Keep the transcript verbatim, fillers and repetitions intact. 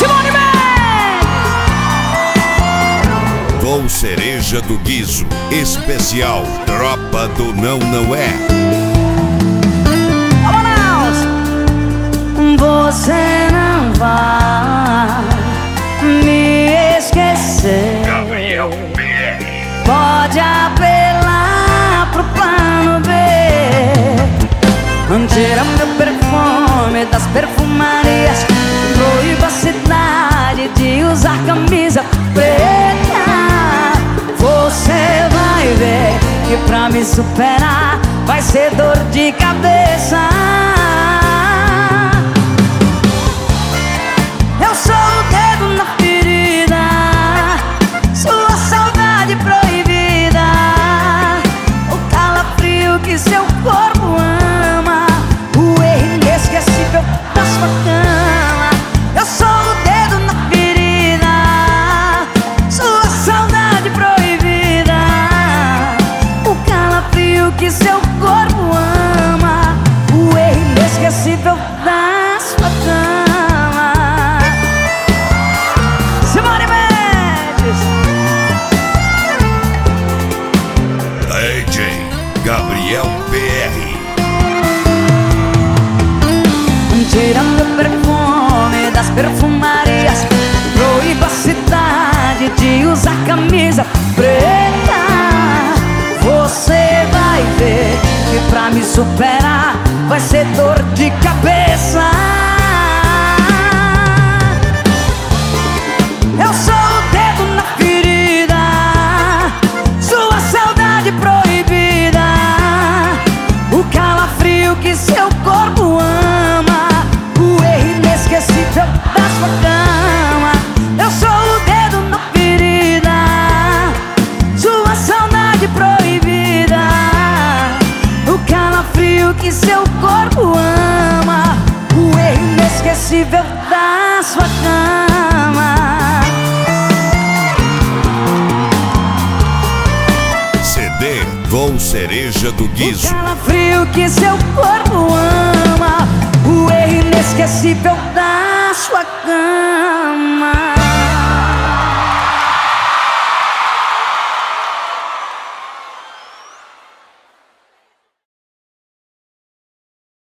Simone Mendes! Voo Cereja do Guizo, especial Tropa do Não Não É. Você não vai me esquecer. Gabriel P R. Pode apelar pro plano B. Tira meu perfume das perfumarias. Proíba a cidade de usar camisa preta. Você vai ver que pra me superar vai ser dor de cabeça. Eu sou o dedo na ferida, sua saudade proibida, o calafrio que seu corpo ama, o erro inesquecível da sua cama. Eu sou o dedo na ferida, sua saudade proibida, o calafrio que seu corpo ama, o erro inesquecível da sua cama. Gabriel P R. Tira meu perfume das perfumarias. Proíba a cidade de usar camisa preta. Você vai ver que pra me superar vai ser dor de cabeça. Eu sou o dedo na ferida, sua saudade proibida, o calafrio que seu corpo ama, o erro inesquecível da sua cama. Eu sou o dedo na ferida, sua saudade proibida, o calafrio que seu corpo ama, o erro inesquecível da sua cama. C D Voo Cereja do Guizo. O calafrio que seu corpo ama, o erro inesquecível da sua cama.